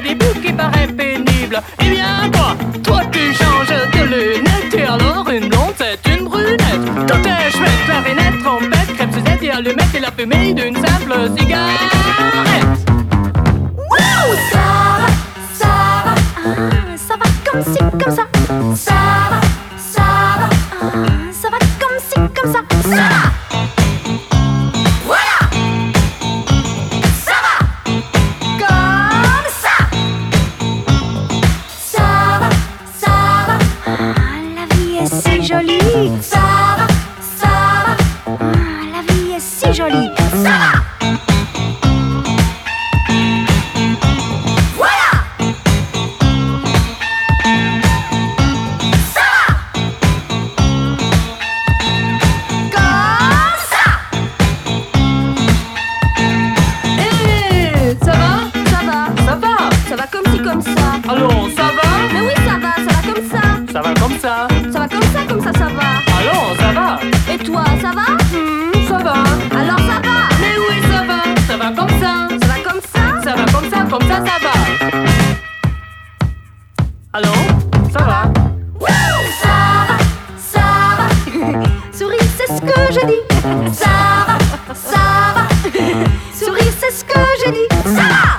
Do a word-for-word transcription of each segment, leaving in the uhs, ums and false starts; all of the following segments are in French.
début qui paraît pénible. Eh bien quoi, toi tu changes de lunettes. Et alors une blonde c'est une brunette. Tout est chouette, clarinette, trompette, crêpe, suzette et allumette et la fumée d'une simple cigarette. Wouh, ça va, ça va, ah, ça va comme ci, comme ça. Ça va, ça va, ah, ça va comme ci, comme ça. Ça va. Voilà. Ça va. Comme ça. Ça va, ça va, ah, la vie est si jolie. Ça va, ça va, ah, la vie est si jolie. Ça va. Allons, ça va? Mais oui, ça va, ça va comme ça. Ça va comme ça. Ça va comme ça, comme ça, ça va. Allons, ça va. Et toi, ça va? Mmh, ça va. Alors ça va. Mais oui, ça va. Ça va comme ça. Ça va comme ça. Ça va comme ça, comme ça, ça va. Allons, ça va. Wouh, ça va, ça va. Sourire, c'est ce que je dis. Ça va, ça va. Sourire, c'est ce que je dis. Ça va.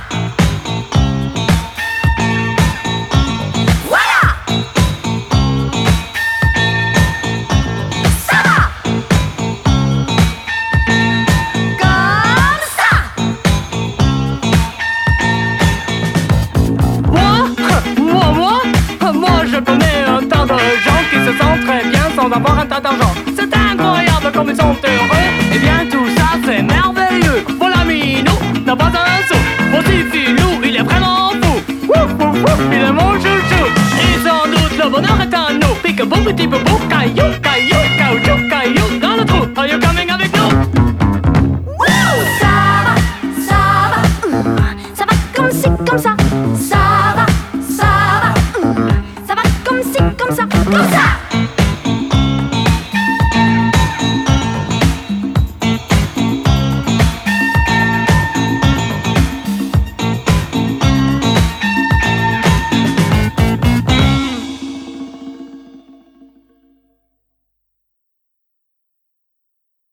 Je connais un tas de gens qui se sentent très bien sans avoir un tas d'argent. C'est incroyable comme ils sont heureux. Et bien tout ça c'est merveilleux. Mon ami nous n'a pas un sou. Mon petit filou il est vraiment fou. Ouf, ouf, ouf, il est mon chouchou. Et sans doute le bonheur est à nous. Pique-bou, petit boubou, caillou, caillou, caoutchouc, caillou dans le trou. Are you coming